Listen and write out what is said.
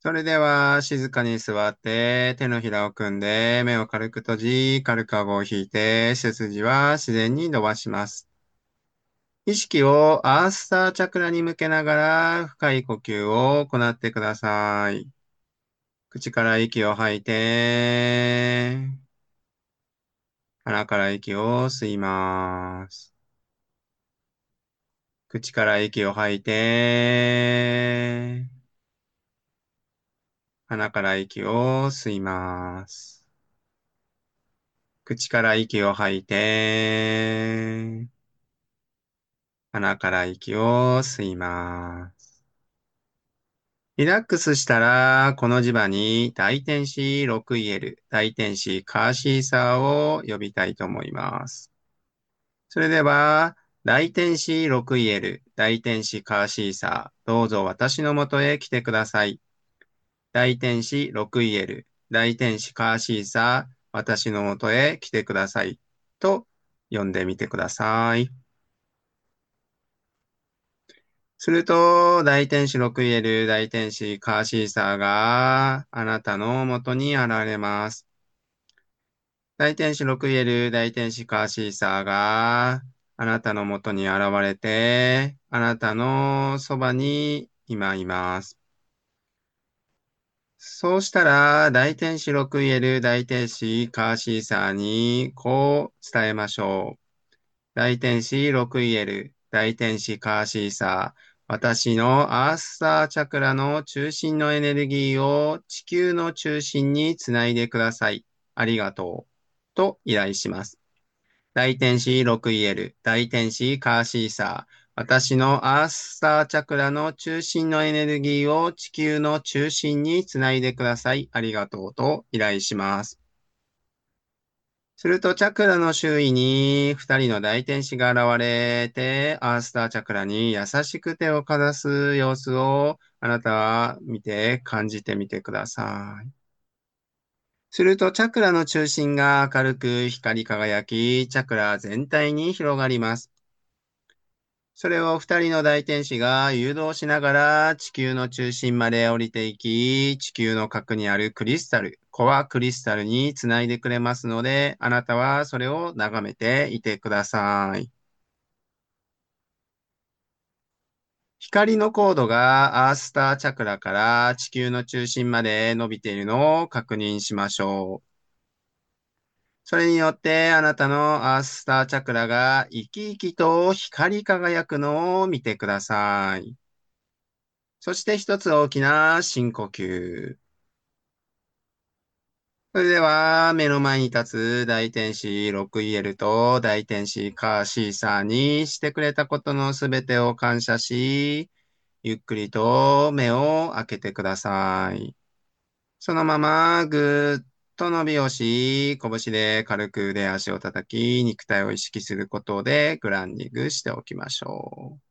それでは、静かに座って、手のひらを組んで、目を軽く閉じ、軽く顎を引いて、背筋は自然に伸ばします。意識をアーサーチャクラに向けながら、深い呼吸を行ってください。口から息を吐いて、鼻から息を吸います。口から息を吐いて、鼻から息を吸います。口から息を吐いて、鼻から息を吸います。リラックスしたら、この磁場に大天使 6EL、大天使カーシーサーを呼びたいと思います。それでは、大天使 6EL、大天使カーシーサー、どうぞ私のもとへ来てください。大天使 6EL、大天使カーシーサー、私のもとへ来てください。と呼んでみてください。すると、大天使 6EL、大天使カーシーサーがあなたのもとに現れます。大天使 6EL、大天使カーシーサーがあなたのもとに現れて、あなたのそばに今います。そうしたら、大天使 6EL、大天使カーシーサーにこう伝えましょう。大天使 6EL、大天使カーシーサー、私のアーサーチャクラの中心のエネルギーを地球の中心につないでください。ありがとう。と依頼します。大天使 6EL、大天使カーシーサー、私のアーサーチャクラの中心のエネルギーを地球の中心につないでください。ありがとうと依頼します。すると、チャクラの周囲に二人の大天使が現れて、アースターチャクラに優しく手をかざす様子をあなたは見て感じてみてください。すると、チャクラの中心が明るく光り輝き、チャクラ全体に広がります。それを二人の大天使が誘導しながら地球の中心まで降りていき、地球の核にあるクリスタル、コアクリスタルにつないでくれますので、あなたはそれを眺めていてください。光のコードがアースターチャクラから地球の中心まで伸びているのを確認しましょう。それによってあなたのアースターチャクラが生き生きと光り輝くのを見てください。そして一つ大きな深呼吸。それでは、目の前に立つ大天使 6EL と大天使カーシーサーにしてくれたことのすべてを感謝し、ゆっくりと目を開けてください。そのままぐーっと伸びをし、拳で軽く腕足を叩き、肉体を意識することでグランディングしておきましょう。